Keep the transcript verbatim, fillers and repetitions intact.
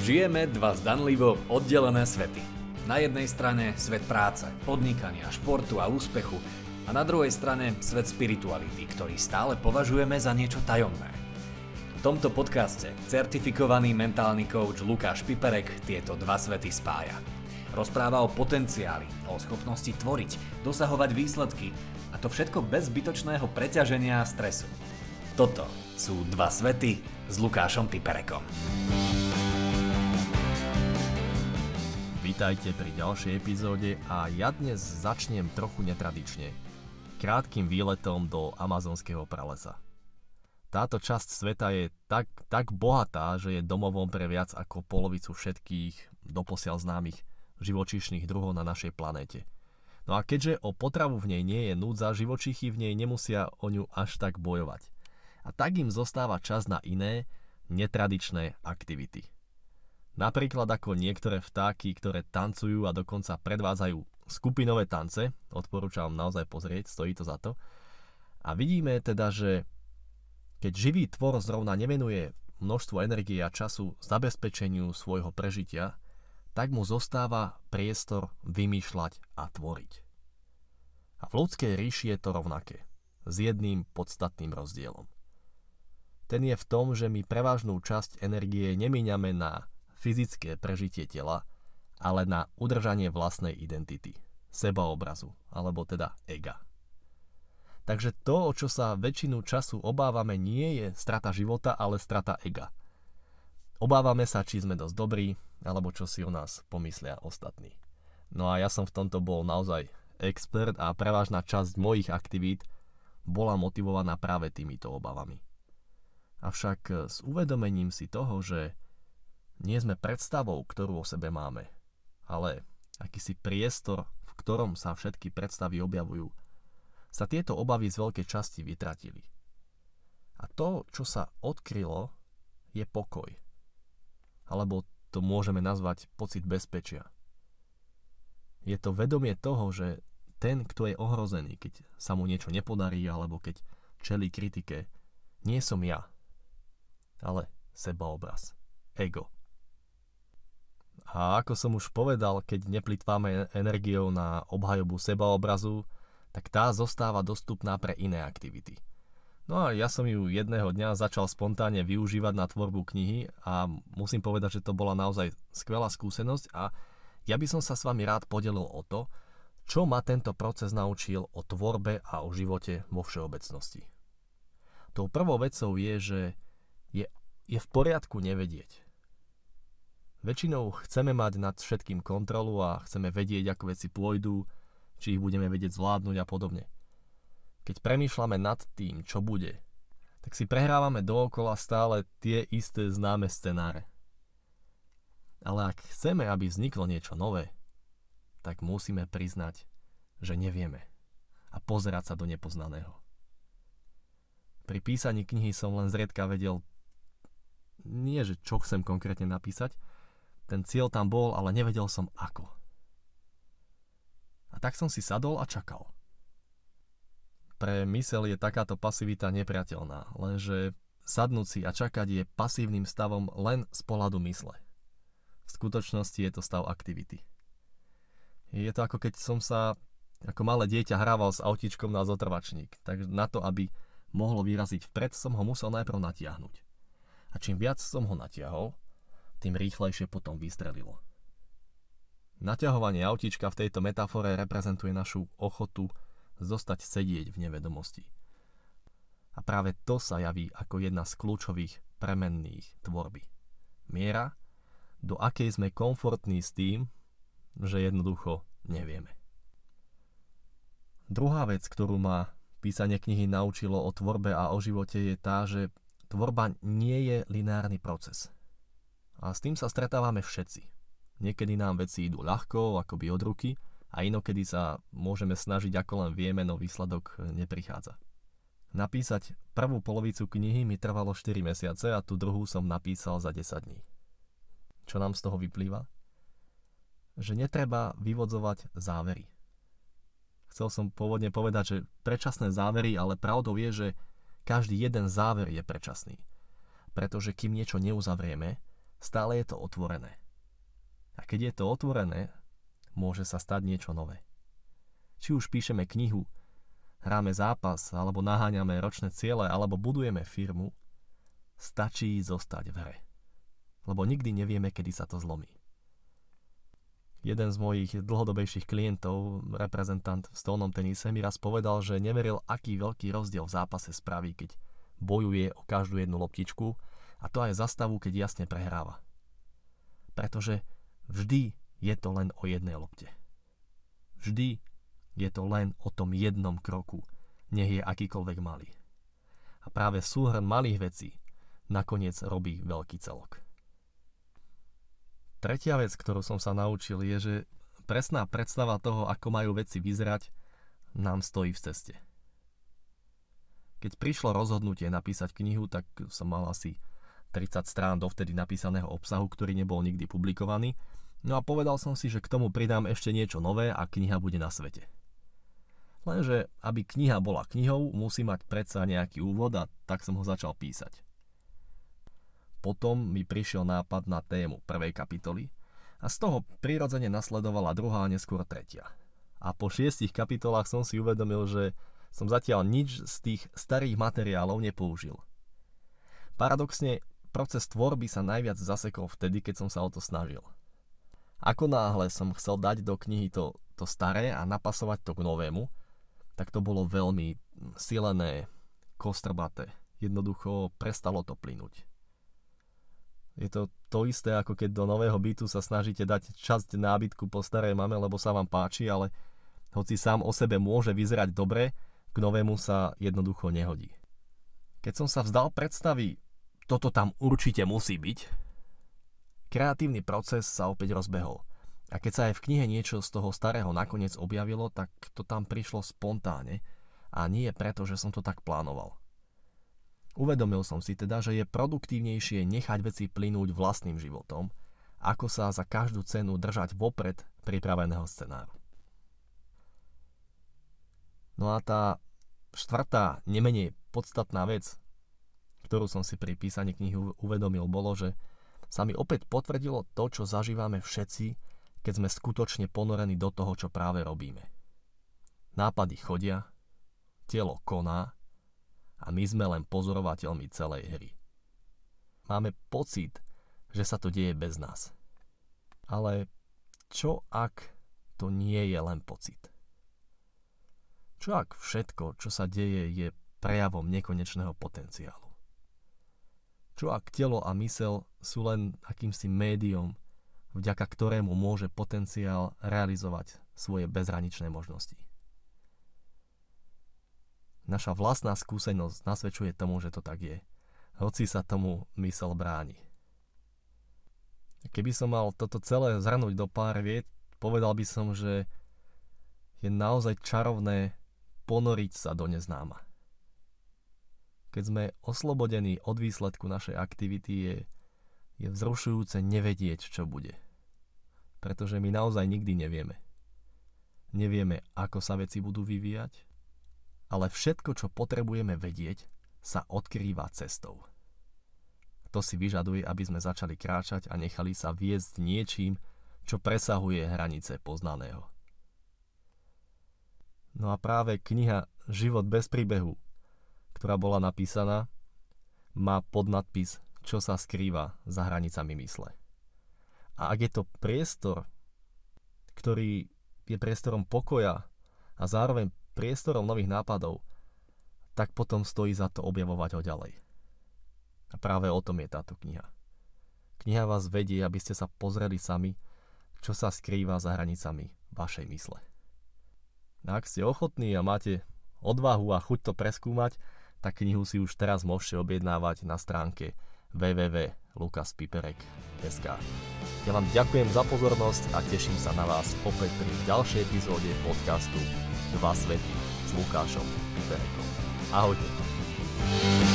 Žijeme dva zdanlivo oddelené svety. Na jednej strane svet práce, podnikania, športu a úspechu a na druhej strane svet spirituality, ktorý stále považujeme za niečo tajomné. V tomto podcaste certifikovaný mentálny coach Lukáš Piperek tieto dva svety spája. Rozpráva o potenciáli, o schopnosti tvoriť, dosahovať výsledky a to všetko bez zbytočného preťaženia a stresu. Toto sú dva svety s Lukášom Piperekom. Vítajte pri ďalšej epizóde a ja dnes začnem trochu netradične. Krátkym výletom do amazonského pralesa. Táto časť sveta je tak, tak bohatá, že je domovom pre viac ako polovicu všetkých doposiaľ známych živočíšnych druhov na našej planéte. No a keďže o potravu v nej nie je núdza, živočíchy v nej nemusia o ňu až tak bojovať. A tak im zostáva čas na iné, netradičné aktivity. Napríklad ako niektoré vtáky, ktoré tancujú a dokonca predvádzajú skupinové tance, odporúčam naozaj pozrieť, stojí to za to. A vidíme teda, že keď živý tvor zrovna nevenuje množstvo energie a času zabezpečeniu svojho prežitia, tak mu zostáva priestor vymýšľať a tvoriť. A v ľudskej ríši je to rovnaké, s jedným podstatným rozdielom. Ten je v tom, že my prevažnú časť energie nemíňame na fyzické prežitie tela, ale na udržanie vlastnej identity, sebaobrazu, alebo teda ega. Takže to, o čo sa väčšinu času obávame, nie je strata života, ale strata ega. Obávame sa, či sme dosť dobrí, alebo čo si o nás pomyslia ostatní. No a ja som v tomto bol naozaj expert a prevažná časť mojich aktivít bola motivovaná práve týmito obavami. Avšak s uvedomením si toho, že nie sme predstavou, ktorú o sebe máme, ale akýsi priestor, v ktorom sa všetky predstavy objavujú, sa tieto obavy z veľkej časti vytratili. A to, čo sa odkrylo, je pokoj. Alebo to môžeme nazvať pocit bezpečia. Je to vedomie toho, že ten, kto je ohrozený, keď sa mu niečo nepodarí, alebo keď čelí kritike, nie som ja, ale sebaobraz, ego. A ako som už povedal, keď neplitváme energiou na obhajobu sebaobrazu, tak tá zostáva dostupná pre iné aktivity. No a ja som ju jedného dňa začal spontánne využívať na tvorbu knihy a musím povedať, že to bola naozaj skvelá skúsenosť a ja by som sa s vami rád podelil o to, čo ma tento proces naučil o tvorbe a o živote vo všeobecnosti. Tou prvou vecou je, že je, je v poriadku nevedieť. Väčšinou chceme mať nad všetkým kontrolu a chceme vedieť, ako veci pôjdu, či ich budeme vedieť zvládnuť a podobne. Keď premýšľame nad tým, čo bude, tak si prehrávame dookola stále tie isté známe scenáre. Ale ak chceme, aby vzniklo niečo nové, tak musíme priznať, že nevieme a pozerať sa do nepoznaného. Pri písaní knihy som len zriedka vedel, nie že čo chcem konkrétne napísať, ten cieľ tam bol, ale nevedel som ako. A tak som si sadol a čakal. Pre myseľ je takáto pasivita nepriateľná, lenže sadnúť si a čakať je pasívnym stavom len z pohľadu mysle. V skutočnosti je to stav aktivity. Je to ako keď som sa ako malé dieťa hrával s autíčkom na zotrvačník, tak na to, aby mohlo vyraziť vpred, som ho musel najprv natiahnuť. A čím viac som ho natiahol, tým rýchlejšie potom vystrelilo. Naťahovanie autíčka v tejto metafore reprezentuje našu ochotu zostať sedieť v nevedomosti. A práve to sa javí ako jedna z kľúčových premenných tvorby. Miera, do akej sme komfortní s tým, že jednoducho nevieme. Druhá vec, ktorú ma písanie knihy naučilo o tvorbe a o živote, je tá, že tvorba nie je lineárny proces. A s tým sa stretávame všetci. Niekedy nám veci idú ľahko, akoby od ruky, a inokedy sa môžeme snažiť ako len vieme, no výsledok neprichádza. Napísať prvú polovicu knihy mi trvalo štyri mesiace a tú druhú som napísal za desať dní. Čo nám z toho vyplýva? Že netreba vyvodzovať závery. Chcel som pôvodne povedať, že predčasné závery, ale pravdou je, že každý jeden záver je predčasný. Pretože kým niečo neuzavrieme, stále je to otvorené. A keď je to otvorené, môže sa stať niečo nové. Či už píšeme knihu, hráme zápas, alebo naháňame ročné ciele, alebo budujeme firmu, stačí zostať v hre. Lebo nikdy nevieme, kedy sa to zlomí. Jeden z mojich dlhodobejších klientov, reprezentant v stolnom tenise, mi raz povedal, že neveril, aký veľký rozdiel v zápase spraví, keď bojuje o každú jednu loptičku, a to aj za stavu, keď jasne prehráva. Pretože vždy je to len o jednej lopte. Vždy je to len o tom jednom kroku, nech je akýkoľvek malý. A práve súhrn malých vecí nakoniec robí veľký celok. Tretia vec, ktorú som sa naučil, je, že presná predstava toho, ako majú veci vyzerať, nám stojí v ceste. Keď prišlo rozhodnutie napísať knihu, tak som mal asi tridsať strán dovtedy napísaného obsahu, ktorý nebol nikdy publikovaný. No a povedal som si, že k tomu pridám ešte niečo nové a kniha bude na svete. Lenže, aby kniha bola knihou, musí mať predsa nejaký úvod a tak som ho začal písať. Potom mi prišiel nápad na tému prvej kapitoly a z toho prirodzene nasledovala druhá a neskôr tretia. A po šiestich kapitolách som si uvedomil, že som zatiaľ nič z tých starých materiálov nepoužil. Paradoxne, proces tvorby sa najviac zasekol vtedy, keď som sa o to snažil. Ako náhle som chcel dať do knihy to, to staré a napasovať to k novému, tak to bolo veľmi silené, kostrbaté. Jednoducho prestalo to plynúť. Je to to isté, ako keď do nového bytu sa snažíte dať časť nábytku po starej mame, lebo sa vám páči, ale hoci sám o sebe môže vyzerať dobre, k novému sa jednoducho nehodí. Keď som sa vzdal predstavy, toto tam určite musí byť, kreatívny proces sa opäť rozbehol. A keď sa aj v knihe niečo z toho starého nakoniec objavilo, tak to tam prišlo spontánne a nie preto, že som to tak plánoval. Uvedomil som si teda, že je produktívnejšie nechať veci plynúť vlastným životom, ako sa za každú cenu držať vopred pripraveného scenáru. No a tá štvrtá, nemenej podstatná vec, ktorú som si pri písaní knihy uvedomil, bolo, že sa mi opäť potvrdilo to, čo zažívame všetci, keď sme skutočne ponorení do toho, čo práve robíme. Nápady chodia, telo koná, a my sme len pozorovateľmi celej hry. Máme pocit, že sa to deje bez nás. Ale čo ak to nie je len pocit? Čo ak všetko, čo sa deje, je prejavom nekonečného potenciálu? Čo ak telo a myseľ sú len akýmsi médium, vďaka ktorému môže potenciál realizovať svoje bezhraničné možnosti? Naša vlastná skúsenosť nasvedčuje tomu, že to tak je, hoci sa tomu myseľ bráni. Keby som mal toto celé zhrnúť do pár viet, povedal by som, že je naozaj čarovné ponoriť sa do neznáma. Keď sme oslobodení od výsledku našej aktivity, je, je vzrušujúce nevedieť, čo bude. Pretože my naozaj nikdy nevieme. Nevieme, ako sa veci budú vyvíjať, ale všetko, čo potrebujeme vedieť, sa odkrýva cestou. To si vyžaduje, aby sme začali kráčať a nechali sa viesť niečím, čo presahuje hranice poznaného. No a práve kniha Život bez príbehu, ktorá bola napísaná, má podnadpis Čo sa skrýva za hranicami mysle. A ak je to priestor, ktorý je priestorom pokoja a zároveň priestorom nových nápadov, tak potom stojí za to objavovať ho ďalej. A práve o tom je táto kniha. Kniha vás vedie, aby ste sa pozreli sami, čo sa skrýva za hranicami vašej mysle. A ak ste ochotní a máte odvahu a chuť to preskúmať, tak knihu si už teraz môžete objednávať na stránke w w w bodka lukas piperek bodka es ká. Ja vám ďakujem za pozornosť a teším sa na vás opäť pri ďalšej epizóde podcastu Dva svety s Lukášom Piperekom. Ahojte.